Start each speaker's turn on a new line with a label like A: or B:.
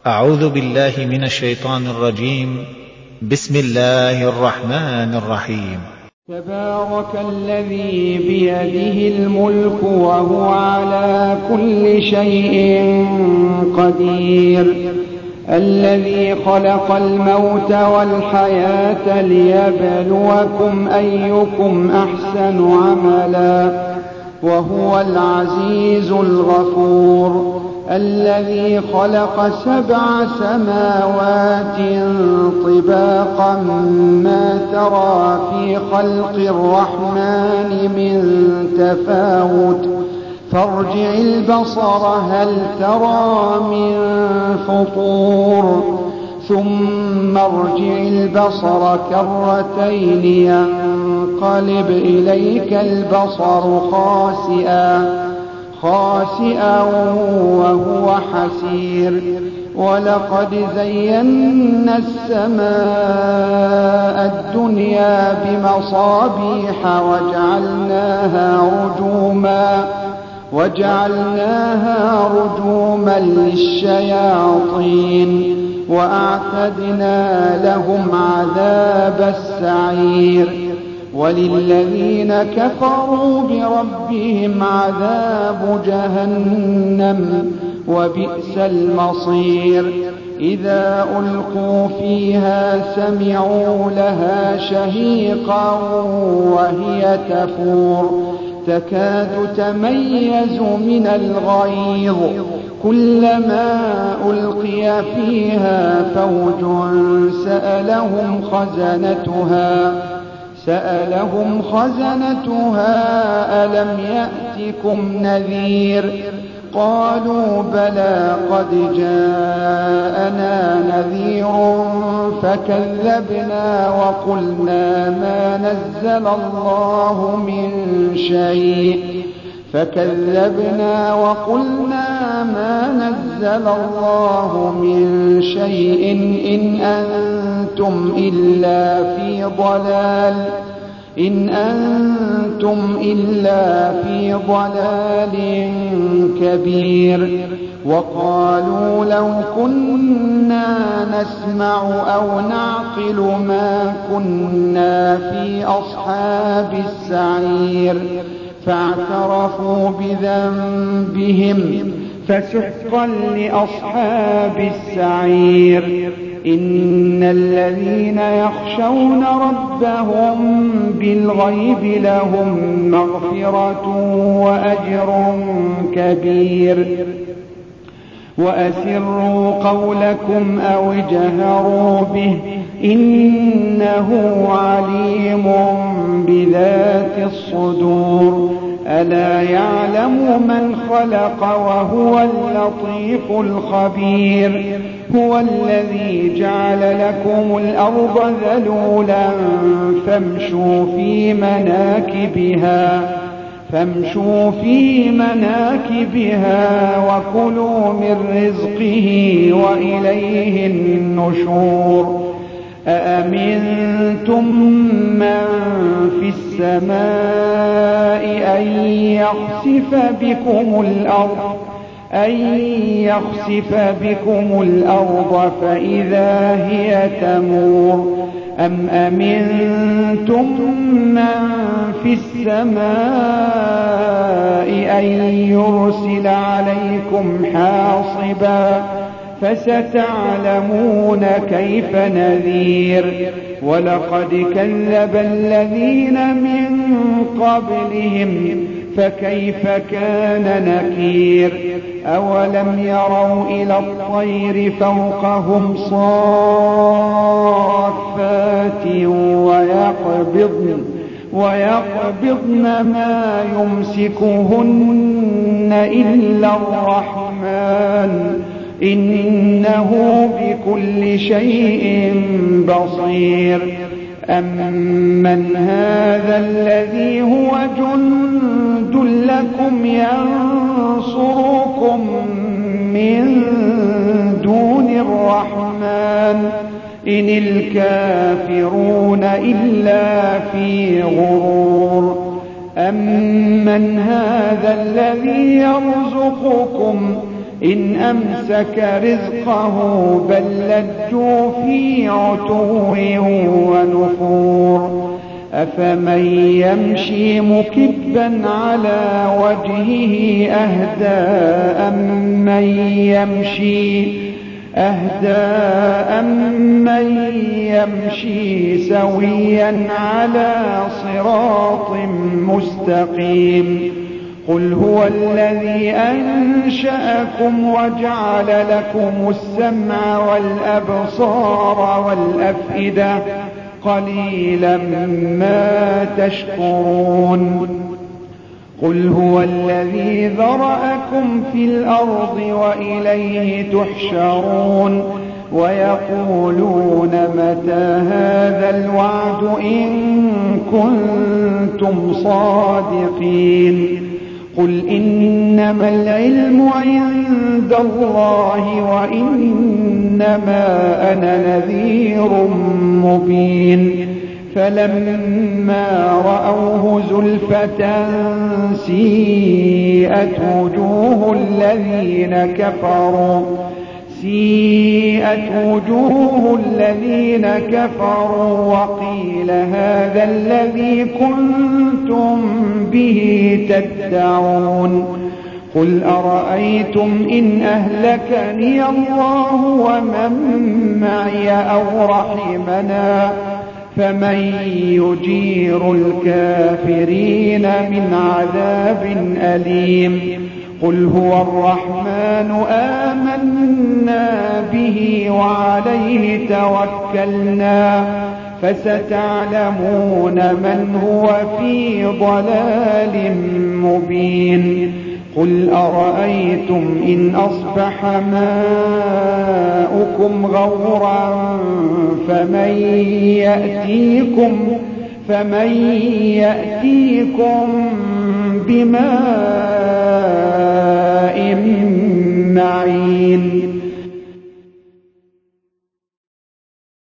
A: أعوذ بالله من الشيطان الرجيم. بسم الله الرحمن الرحيم.
B: تبارك الذي بيده الملك وهو على كل شيء قدير، الذي خلق الموت والحياة ليبلوكم أيكم أحسن عملا، وهو العزيز الغفور، الذي خلق 7 سماوات طباقا ما ترى في خلق الرحمن من تفاوت، فارجع البصر هل ترى من فطور، ثم ارجع البصر كرتين ينقلب إليك البصر خاسئا وهو حسير. ولقد زينا السماء الدنيا بمصابيح وجعلناها رجوما للشياطين، وأعتدنا لهم عذاب السعير. وللذين كفروا بربهم عذاب جهنم وبئس المصير. إذا ألقوا فيها سمعوا لها شهيقا وهي تفور، تكاد تميز من الغيظ، كلما ألقي فيها فوج سألهم خزنتها ألم يأتكم نذير؟ قالوا بلى قد جاءنا نذير فكذبنا وقلنا ما نزل الله من شيء إن أنتم إلا في ضلال كبير. وقالوا لو كنا نسمع أو نعقل ما كنا في أصحاب السعير، فاعترفوا بذنبهم فسحقا لأصحاب السعير. إن الذين يخشون ربهم بالغيب لهم مغفرة وأجر كبير. وأسروا قولكم أو اجهروا به إنه عليم بذات الصدور. ألا يعلم من خلق وهو اللطيف الخبير. هو الذي جعل لكم الأرض ذلولا فامشوا في مناكبها وكلوا من رزقه وإليه النشور. أأمنتم من في السماء أن يخسف بكم الأرض فإذا هي تمور، أم أمنتم من في السماء أن يرسل عليكم حاصبا، فستعلمون كيف نذير. ولقد كذب الذين من قبلهم فكيف كان نكير. أولم يروا إلى الطير فوقهم صافات ويقبضن ما يمسكهن إلا الرحمن إنه بكل شيء بصير. أمن هذا الذي هو جند لكم ينصركم من دون الرحمن إن الكافرون إلا في غرور. أمن هذا الذي يرزقكم إن أمسك رزقه بل لجوا في عتو ونفور أفمن يمشي مكبا على وجهه أهدى أمن يمشي سويا على صراط مستقيم قل هو الذي أنشأكم وجعل لكم السمع والأبصار والأفئدة قليلا ما تشكرون قل هو الذي ذرأكم في الأرض وإليه تحشرون ويقولون متى هذا الوعد إن كنتم صادقين قل إنما العلم عند الله وإنما أنا نذير مبين فلما رأوه زلفة سيئت وجوه الذين كفروا وقيل هذا الذي كنتم به تدعون قل أرأيتم إن أهلكني الله ومن معي أو رحمنا فمن يجير الكافرين من عذاب أليم قل هو الرحمن آمنا به وعليه توكلنا فستعلمون من هو في ضلال مبين قل أرأيتم إن أصبح ماؤكم غورا فمن يأتيكم بماء معين